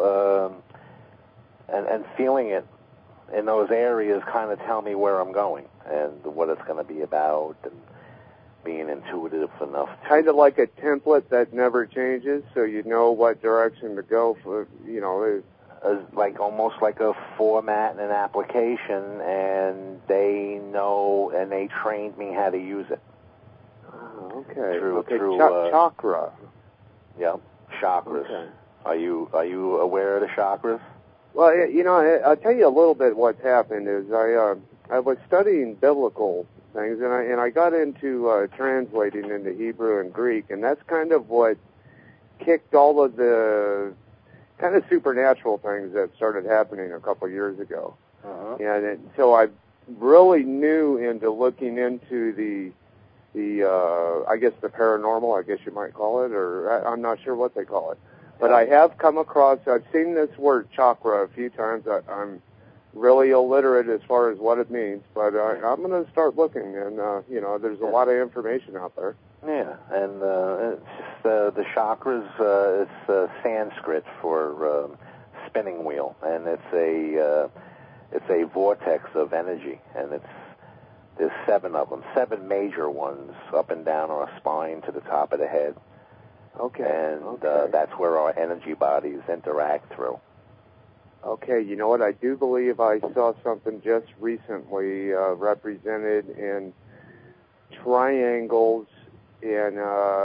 and feeling it in those areas kind of tell me where I'm going and what it's going to be about and being intuitive enough. Kind of like a template that never changes, so you know what direction to go for, like almost like a format and an application, and they know and they trained me how to use it. Oh, okay. Through chakra. Yeah, chakras. Okay. Are you aware of the chakras? Well, I'll tell you a little bit what's happened is I was studying biblical things, and I got into translating into Hebrew and Greek, and that's kind of what kicked all of the kind of supernatural things that started happening a couple years ago. Uh-huh. And so I really knew into looking into the I guess the paranormal, I guess you might call it, or I'm not sure what they call it. But I have come across, I've seen this word chakra a few times. I'm really illiterate as far as what it means, but I'm going to start looking, and, there's a lot of information out there. Yeah, and it's just the chakras, it's Sanskrit for spinning wheel, and it's a vortex of energy, and there's 7 of them, 7 major ones up and down our spine to the top of the head. Okay. And that's where our energy bodies interact through. Okay, you know what? I do believe I saw something just recently represented in triangles and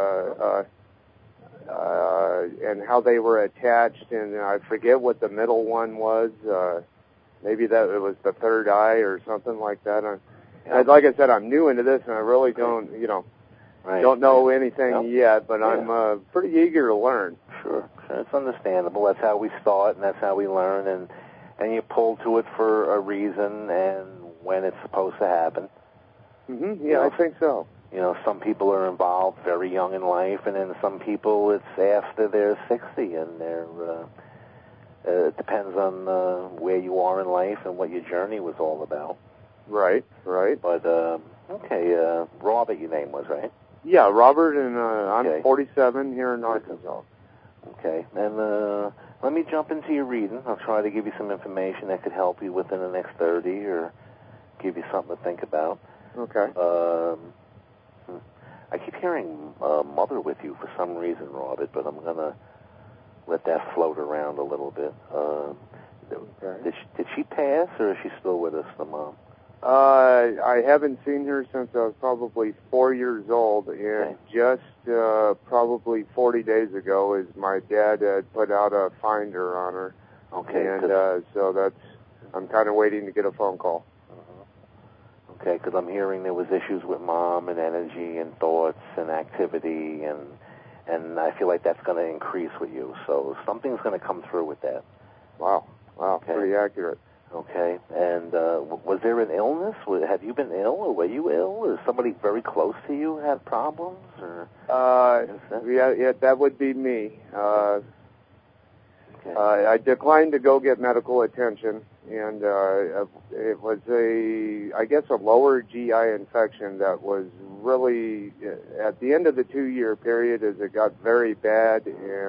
how they were attached, and I forget what the middle one was. Maybe that it was the third eye or something like that. Like I said, I'm new into this, and I really don't, don't know anything yet, but I'm pretty eager to learn. Sure, it's understandable. That's how we start, and that's how we learn, and you pull to it for a reason and when it's supposed to happen. Mm-hmm. Yeah, I think so. Some people are involved very young in life, and then some people it's after they're 60, and it depends on where you are in life and what your journey was all about. Right. But, okay, Robert your name was, right? Yeah, Robert, and I'm 47 here in Arkansas. Okay, and let me jump into your reading. I'll try to give you some information that could help you within the next 30 or give you something to think about. Okay. I keep hearing mother with you for some reason, Robert, but I'm going to let that float around a little bit. Okay. Did she pass, or is she still with us, the mom? I haven't seen her since I was probably 4 years old, and just probably 40 days ago is my dad had put out a finder on her. Okay. And so I'm kind of waiting to get a phone call. Okay, because I'm hearing there was issues with mom and energy and thoughts and activity, and I feel like that's going to increase with you. So something's going to come through with that. Wow, okay. Pretty accurate. Okay, and was there an illness? Have you been ill, or were you ill, or somebody very close to you had problems? Or yeah, that would be me. Okay. I declined to go get medical attention, and it was a lower GI infection that was really at the end of the 2-year period as it got very bad,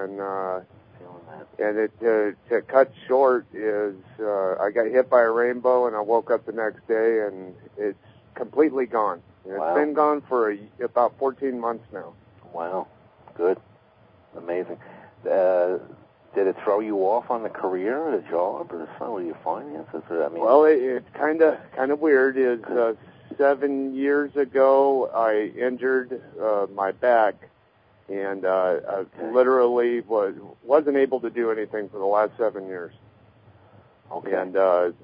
and it to cut short is I got hit by a rainbow, and I woke up the next day, and it's completely gone. And it's been gone for about 14 months now. Wow, good, amazing. Did it throw you off on the career or the job or some of your finances? Well, it's kind of weird. Is 7 years ago I injured my back, and I literally wasn't able to do anything for the last 7 years. Okay. And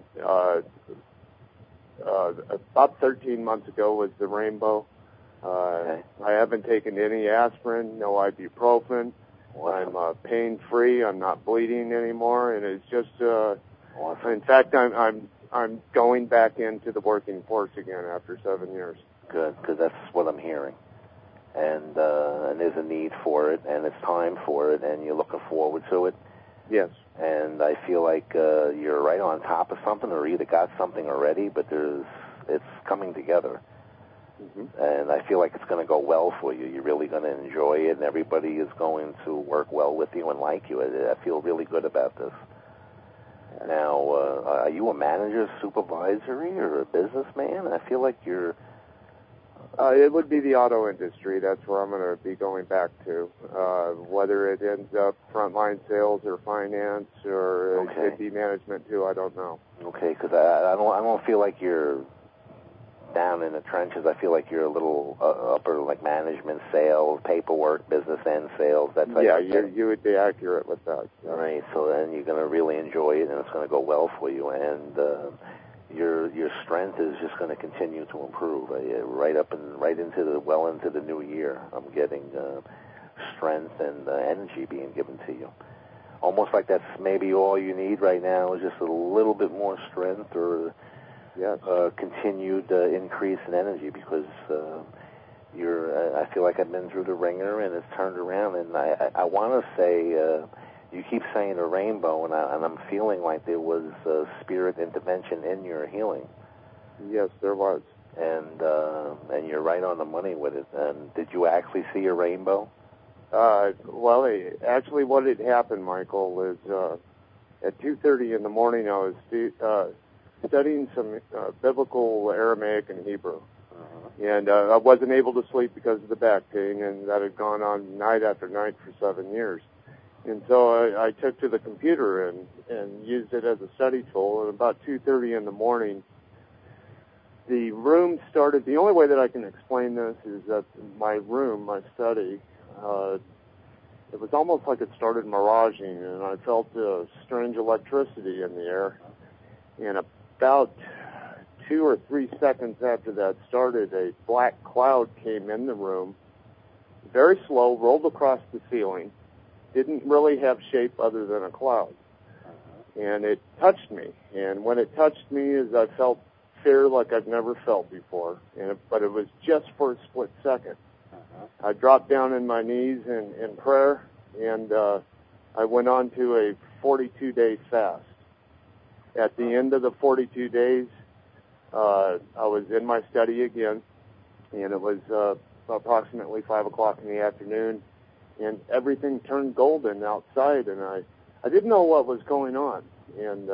about 13 months ago was the rainbow. I haven't taken any aspirin, no ibuprofen. Wow. I'm pain-free. I'm not bleeding anymore, and it's just. Awesome. In fact, I'm going back into the working force again after 7 years. Good, because that's what I'm hearing, and there's a need for it, and it's time for it, and you're looking forward to it. Yes. And I feel like you're right on top of something, or either got something already, but it's coming together. Mm-hmm. And I feel like it's going to go well for you. You're really going to enjoy it, and everybody is going to work well with you and like you. I feel really good about this. Now, are you a manager, supervisory, or a businessman? I feel like you're... It would be the auto industry. That's where I'm going to be going back to. Whether it ends up frontline sales or finance, or it could be management too, I don't know. Okay, because I don't feel like you're down in the trenches. I feel like you're a little upper, like management, sales, paperwork, business end sales, that type of thing. You would be accurate with that. Yeah. Right, so then you're going to really enjoy it, and it's going to go well for you, and your strength is just going to continue to improve right into the new year. I'm getting strength and energy being given to you. almost like that's maybe all you need right now is just a little bit more strength or continued increase in energy, because I feel like I've been through the ringer and it's turned around, and I want to say, you keep saying a rainbow, and I'm feeling like there was spirit intervention in your healing. Yes, there was. And you're right on the money with it. And did you actually see a rainbow? Well, actually what had happened, Michael, is at 2:30 in the morning I was studying some biblical Aramaic and Hebrew. And I wasn't able to sleep because of the back pain, and that had gone on night after night for 7 years. And so I took to the computer and used it as a study tool. And about 2:30 in the morning, the room started. The only way that I can explain this is that my room, my study, it was almost like it started miraging, and I felt strange electricity in the air. And about 2 or 3 seconds after that started, a black cloud came in the room, very slow, rolled across the ceiling, didn't really have shape other than a cloud. And it touched me. And when it touched me, I felt fear like I've never felt before. But it was just for a split second. I dropped down in my knees in prayer, and I went on to a 42-day fast. At the end of the 42 days, I was in my study again, and it was approximately 5 o'clock in the afternoon, and everything turned golden outside, and I didn't know what was going on. And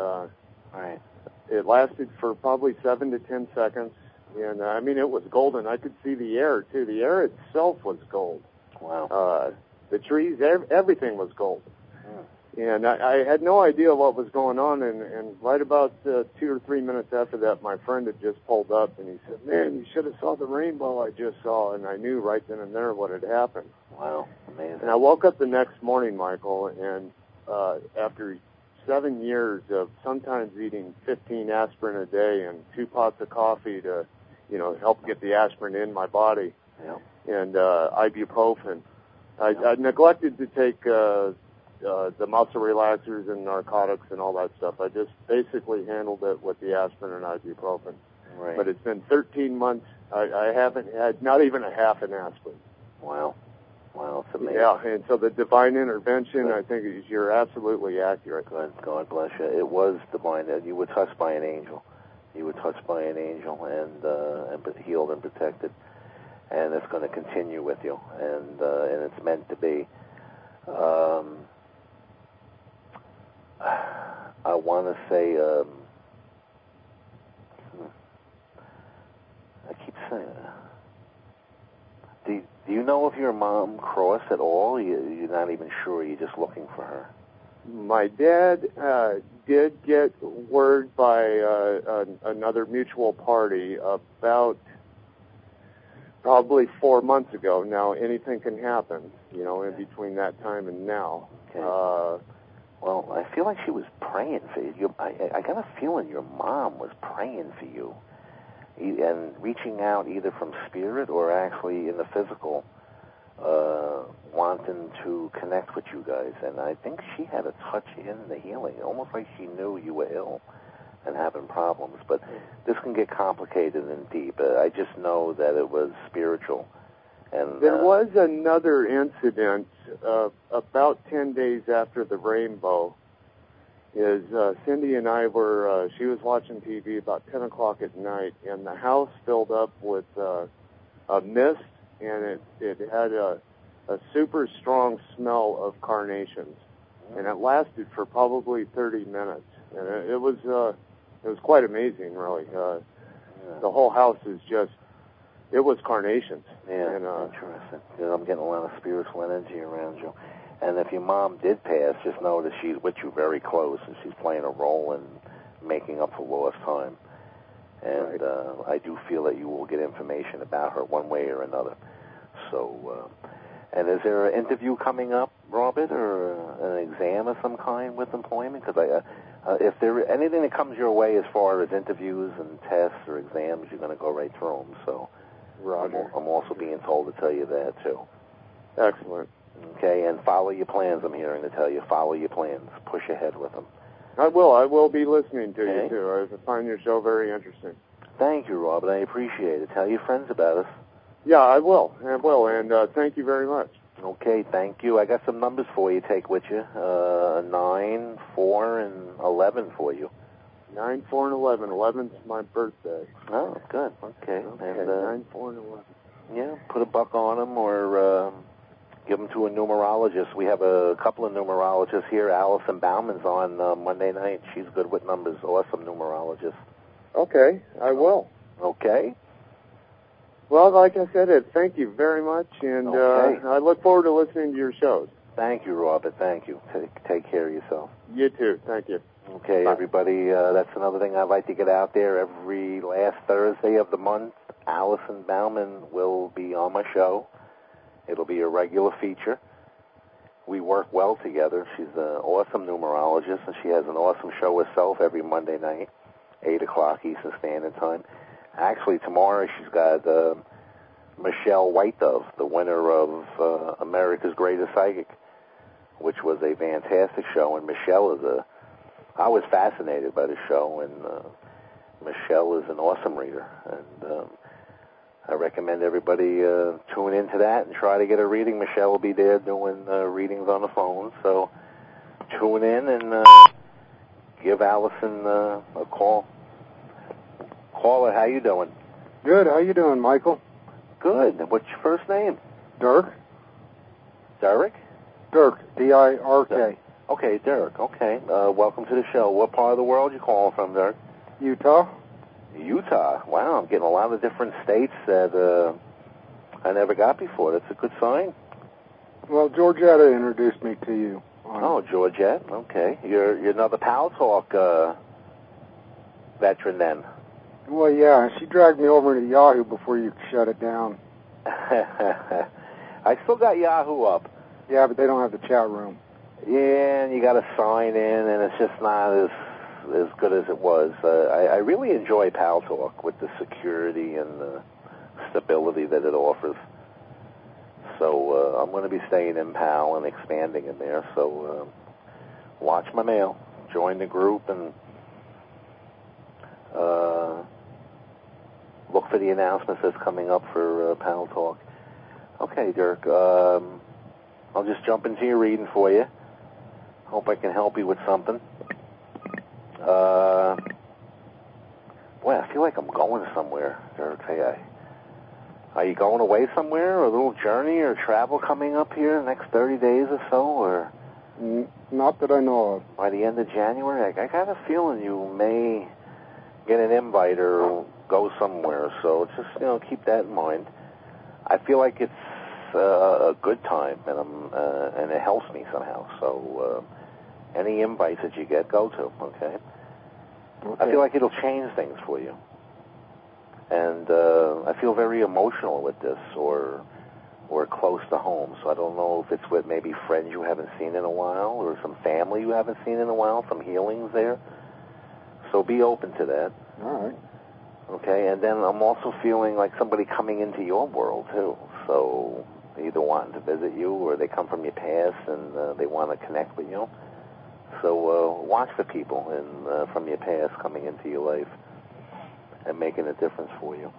it lasted for probably 7 to 10 seconds, and I mean, it was golden. I could see the air, too. The air itself was gold. Wow. The trees, everything was gold. And I had no idea what was going on, and right about 2 or 3 minutes after that, my friend had just pulled up, and he said, "Man, you should have saw the rainbow I just saw," and I knew right then and there what had happened. Wow, amazing. And I woke up the next morning, Michael, and after 7 years of sometimes eating 15 aspirin a day and 2 pots of coffee to, help get the aspirin in my body, and ibuprofen, I neglected to take the muscle relaxers and narcotics and all that stuff. I just basically handled it with the aspirin and ibuprofen. Right. But it's been 13 months. I haven't had not even a half an aspirin. Wow. Wow, it's amazing. Yeah, and so the divine intervention, I think you're absolutely accurate. Good. God bless you. It was divine. You were touched by an angel. You were touched by an angel and healed and protected. And it's going to continue with you. And it's meant to be. I want to say, I keep saying, do you know if your mom crossed at all? You're not even sure. You're just looking for her. My dad did get word by another mutual party about probably 4 months ago. Now, anything can happen, in between that time and now. Okay. Well, I feel like she was praying for you. I got a feeling your mom was praying for you and reaching out either from spirit or actually in the physical, wanting to connect with you guys. And I think she had a touch in the healing, almost like she knew you were ill and having problems. But this can get complicated and deep. I just know that it was spiritual. And there was another incident about 10 days after the rainbow. Cindy and I were, she was watching TV about 10 o'clock at night, and the house filled up with a mist, and it had a super strong smell of carnations, and it lasted for probably 30 minutes, and it was quite amazing, really. The whole house is just, it was carnations. Yeah, and, interesting. I'm getting a lot of spiritual energy around you. And if your mom did pass, just know that she's with you very close, and she's playing a role in making up for lost time. And I do feel that you will get information about her one way or another. So, and is there an interview coming up, Robert, or an exam of some kind with employment? Because if there anything that comes your way as far as interviews and tests or exams, you're going to go right through them. So, Roger. I'm also being told to tell you that too. Excellent. Okay, and follow your plans, I'm hearing to tell you. Follow your plans. Push ahead with them. I will. I will be listening to you, too. I find your show very interesting. Thank you, Robert. I appreciate it. Tell your friends about us. Yeah, I will. And thank you very much. Okay, thank you. I got some numbers for you to take with you. 9, 4, and 11 for you. 9, 4, and 11. 11's my birthday. Oh, good. Okay. And, 9, 4, and 11. Yeah, put a buck on them or give them to a numerologist. We have a couple of numerologists here. Allison Bauman's on Monday night. She's good with numbers. Awesome numerologist. Okay, I will. Okay. Well, like I said, thank you very much, and I look forward to listening to your shows. Thank you, Robert. Thank you. Take care of yourself. You too. Thank you. Okay, everybody, that's another thing I'd like to get out there. Every last Thursday of the month, Allison Bauman will be on my show. It'll be a regular feature. We work well together. She's an awesome numerologist, and she has an awesome show herself every Monday night, 8 o'clock Eastern Standard Time. Actually, tomorrow she's got Michelle White Dove, the winner of America's Greatest Psychic, which was a fantastic show. And Michelle I was fascinated by the show, and Michelle is an awesome reader. And I recommend everybody tune into that and try to get a reading. Michelle will be there doing readings on the phone, so tune in and give Allison a call. Caller, how you doing? Good. How you doing, Michael? Good. What's your first name? Dirk. Derek? Dirk. D-I-R-K. Okay, Dirk. Okay. Welcome to the show. What part of the world you calling from, Dirk? Utah. Utah. Wow, I'm getting a lot of different states that I never got before. That's a good sign. Well, Georgetta introduced me to you. Oh, Georgette. Okay. You're another Pal Talk veteran then. Well, yeah, she dragged me over to Yahoo before you shut it down. I still got Yahoo up. Yeah, but they don't have the chat room. Yeah, and you got to sign in, and it's just not as good as it was. I really enjoy Pal Talk with the security and the stability that it offers. So I'm going to be staying in Pal and expanding in there. So watch my mail, join the group, and look for the announcements that's coming up for Pal Talk. Okay, Dirk, I'll just jump into your reading for you. Hope I can help you with something. Boy, I feel like I'm going somewhere, Dirk. Hey, are you going away somewhere, or a little journey or travel coming up here in the next 30 days or so, or? Not that I know of. By the end of January? I got a feeling you may get an invite or go somewhere, so just, keep that in mind. I feel like it's a good time, and it helps me somehow, so any invites that you get, go to, okay? I feel like it'll change things for you. And I feel very emotional with this, or close to home. So I don't know if it's with maybe friends you haven't seen in a while, or some family you haven't seen in a while, some healings there. So be open to that. All right. Okay, and then I'm also feeling like somebody coming into your world, too. So either wanting to visit you, or they come from your past and they want to connect with you. So watch the people from your past coming into your life and making a difference for you.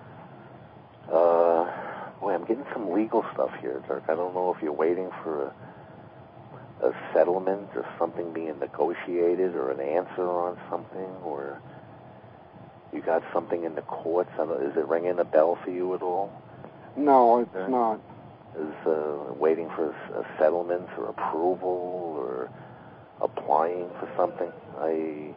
Boy, I'm getting some legal stuff here, Dirk. I don't know if you're waiting for a settlement or something being negotiated or an answer on something, or you got something in the courts. Is it ringing a bell for you at all? No, it's not. Is waiting for a settlement or approval or applying for something? I'm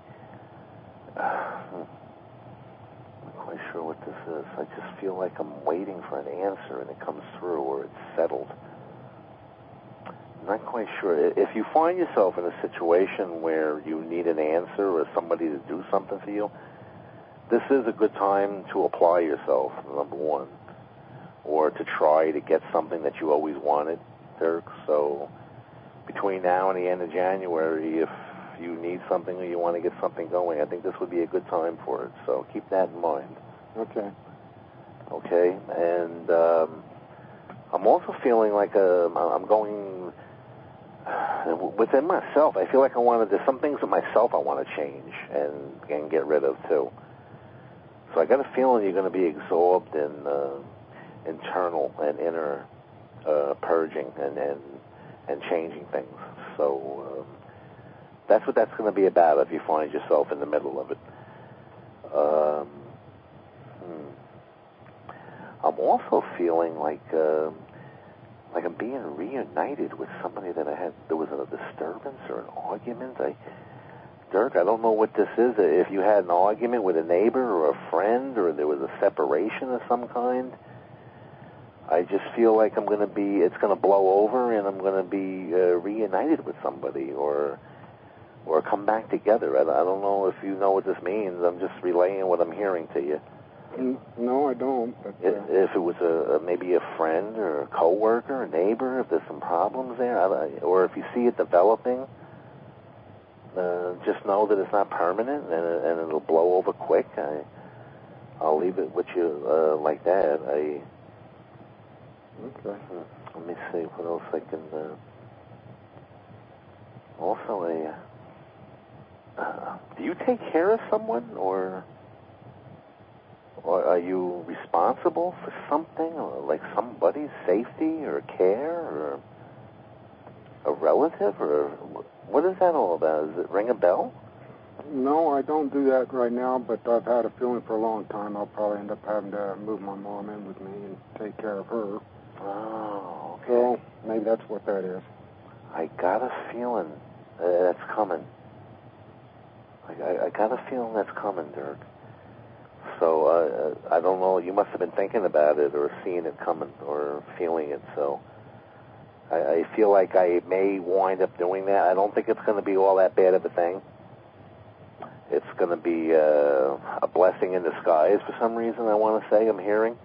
not quite sure what this is. I just feel like I'm waiting for an answer and it comes through, or it's settled. I'm not quite sure. If you find yourself in a situation where you need an answer or somebody to do something for you, this is a good time to apply yourself, number one, or to try to get something that you always wanted, Dirk. So between now and the end of January, if you need something or you want to get something going, I think this would be a good time for it. So keep that in mind. Okay. Okay, and I'm also feeling like I'm going within myself. I feel like there's some things with myself I want to change and get rid of too. So I got a feeling you're going to be absorbed in internal and inner purging and changing things. So that's what that's going to be about if you find yourself in the middle of it. I'm also feeling like I'm being reunited with somebody that there was a disturbance or an argument. Dirk, I don't know what this is. If you had an argument with a neighbor or a friend, or there was a separation of some kind, I just feel like it's going to blow over, and I'm going to be reunited with somebody, or come back together. I don't know if you know what this means. I'm just relaying what I'm hearing to you. No, I don't. But, if it was maybe a friend or a coworker, a neighbor, if there's some problems there, or if you see it developing, just know that it's not permanent and it'll blow over quick. I'll leave it with you like that. Okay. Let me see what else I can. Also, do you take care of someone, or are you responsible for something, or like somebody's safety or care, or a relative, or what is that all about? Does it ring a bell? No, I don't do that right now, but I've had a feeling for a long time I'll probably end up having to move my mom in with me and take care of her. Oh, okay. So maybe that's what that is. I got a feeling that's coming. I got a feeling that's coming, Dirk. So I don't know. You must have been thinking about it, or seeing it coming, or feeling it. So I feel like I may wind up doing that. I don't think it's going to be all that bad of a thing. It's going to be a blessing in disguise for some reason, I want to say, I'm hearing.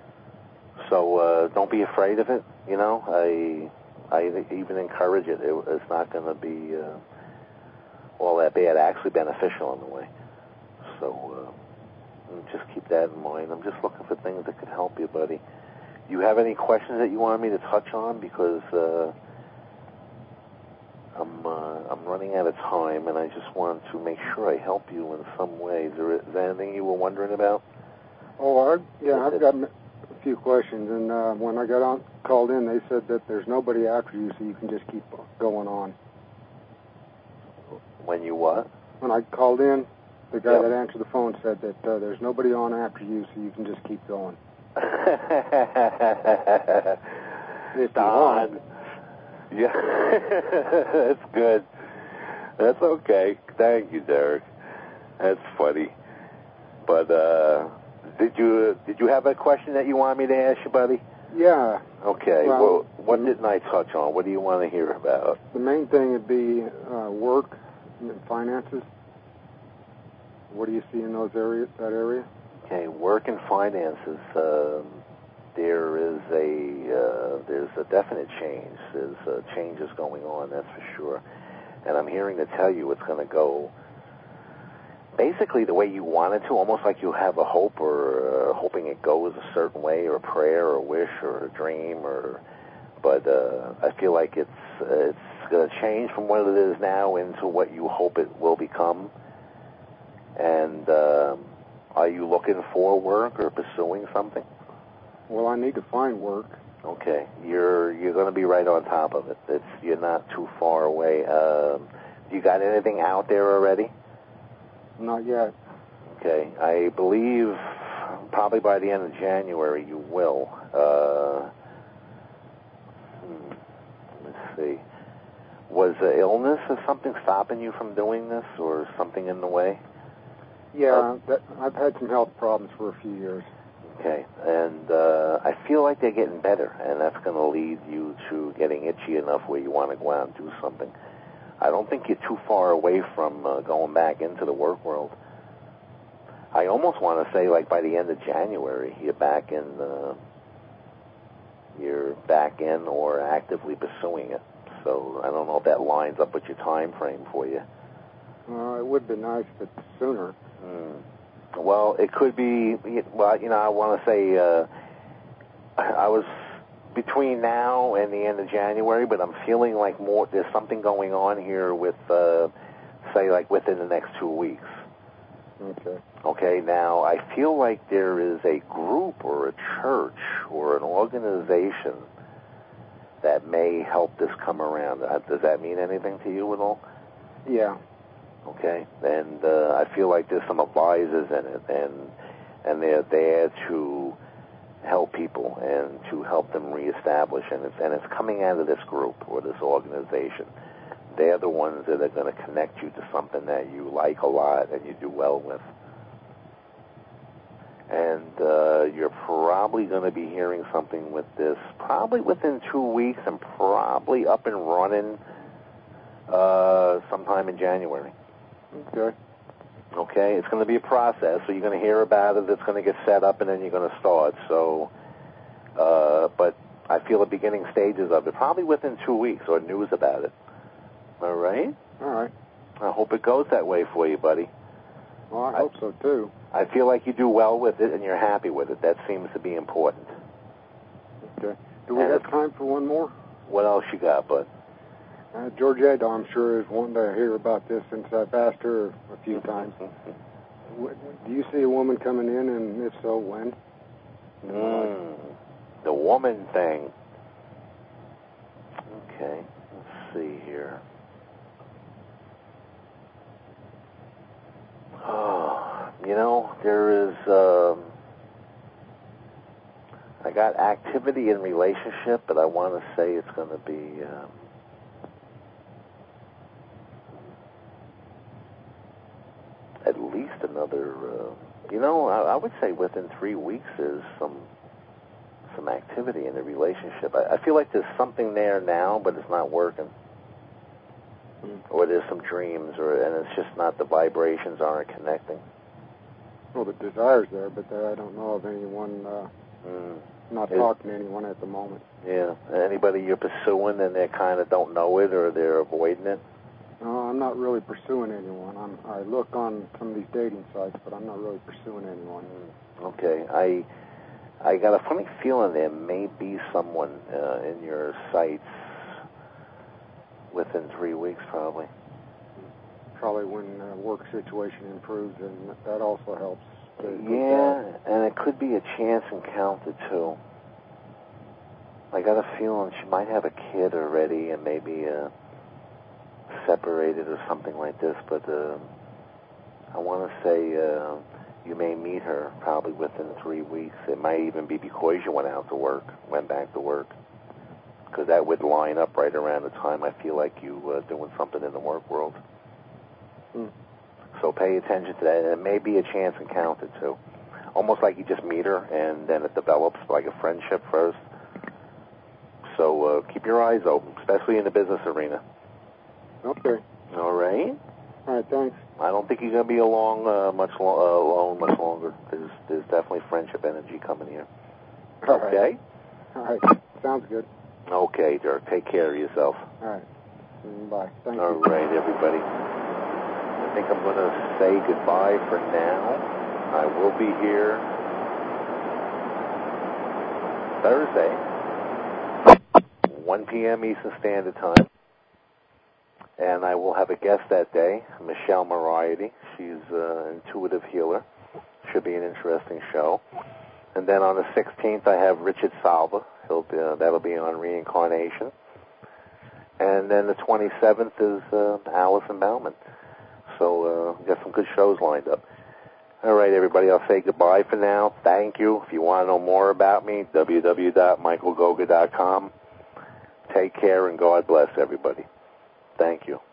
So don't be afraid of it, you know. I even encourage it. It's not going to be all that bad, actually beneficial in a way. So just keep that in mind. I'm just looking for things that could help you, buddy. You have any questions that you want me to touch on? Because I'm running out of time, and I just want to make sure I help you in some ways. Is there anything you were wondering about? Oh, I've got a few questions, and when I got called in, they said that there's nobody after you, so you can just keep going on. When you what? When I called in, the guy that answered the phone said that there's nobody on after you, so you can just keep going. If Don. Yeah, that's good. That's okay. Thank you, Derek. That's funny. But did you have a question that you want me to ask you, buddy? Yeah. Okay. Well, what didn't I touch on? What do you want to hear about? The main thing would be work and finances. What do you see in that area? Okay, work and finances. There's a definite change. There's changes going on, that's for sure. And I'm hearing to tell you it's going to go basically the way you want it to, almost like you have a hope or hoping it goes a certain way, or a prayer or a wish or a dream. But I feel like it's going to change from what it is now into what you hope it will become. And are you looking for work or pursuing something? Well, I need to find work. Okay, you're going to be right on top of it. You're not too far away. You got anything out there already? Not yet. Okay, I believe probably by the end of January you will. Let's see. Was illness or something stopping you from doing this, or something in the way? Yeah, I've had some health problems for a few years. Okay, and I feel like they're getting better, and that's going to lead you to getting itchy enough where you want to go out and do something. I don't think you're too far away from going back into the work world. I almost want to say, like, by the end of January, you're back in or actively pursuing it. So I don't know if that lines up with your time frame for you. It would be nice if it's sooner. Well, it could be. Well, I want to say I was between now and the end of January, but I'm feeling like there's something going on here with, say, like within the next 2 weeks. Okay. Okay, now I feel like there is a group or a church or an organization that may help this come around. Does that mean anything to you at all? Yeah. Okay, and I feel like there's some advisors in it, and they're there to help people and to help them reestablish, and it's coming out of this group or this organization. They're the ones that are going to connect you to something that you like a lot and you do well with. And you're probably going to be hearing something with this probably within 2 weeks and probably up and running sometime in January. Okay. Okay, it's going to be a process, so you're going to hear about it, it's going to get set up, and then you're going to start. So, but I feel the beginning stages of it, probably within 2 weeks, or news about it. All right? All right. I hope it goes that way for you, buddy. Well, I hope so, too. I feel like you do well with it, and you're happy with it. That seems to be important. Okay. Do we have time for one more? What else you got, bud? Georgette, I'm sure, is wanting to hear about this since I've asked her a few times. Do you see a woman coming in, and if so, when? The woman thing. Okay, let's see here. Oh, you know, there is, I got activity in relationship, but I want to say it's going to be, at least another, I would say within 3 weeks there's some activity in the relationship. I feel like there's something there now, but it's not working. Or there's some dreams, and it's just not, the vibrations aren't connecting. Well, the desire's there, but I don't know of anyone, not talking to anyone at the moment. Yeah. Anybody you're pursuing and they kind of don't know it, or they're avoiding it? No, I'm not really pursuing anyone. I look on some of these dating sites, but I'm not really pursuing anyone. Okay. I got a funny feeling there may be someone in your sights within 3 weeks, probably. Probably when the work situation improves, and that also helps. Yeah, and it could be a chance encounter, too. I got a feeling she might have a kid already and maybe separated or something like this, but I want to say you may meet her probably within 3 weeks. It might even be because you went back to work, because that would line up right around the time I feel like you doing something in the work world. So pay attention to that, and it may be a chance encounter, too. Almost like you just meet her, and then it develops like a friendship first. So keep your eyes open, especially in the business arena. Okay. All right? All right, thanks. I don't think you're going to be alone much longer. There's definitely friendship energy coming here. All right. Okay? All right. Sounds good. Okay, Dirk. Take care of yourself. All right. Bye. Thank you. All right, everybody. I think I'm going to say goodbye for now. I will be here Thursday, 1 p.m. Eastern Standard Time. And I will have a guest that day, Michelle Moriarty. She's an intuitive healer. Should be an interesting show. And then on the 16th, I have Richard Salva. That'll be on reincarnation. And then the 27th is Allison Bauman. So we've got some good shows lined up. All right, everybody, I'll say goodbye for now. Thank you. If you want to know more about me, www.michaelgoga.com. Take care, and God bless everybody. Thank you.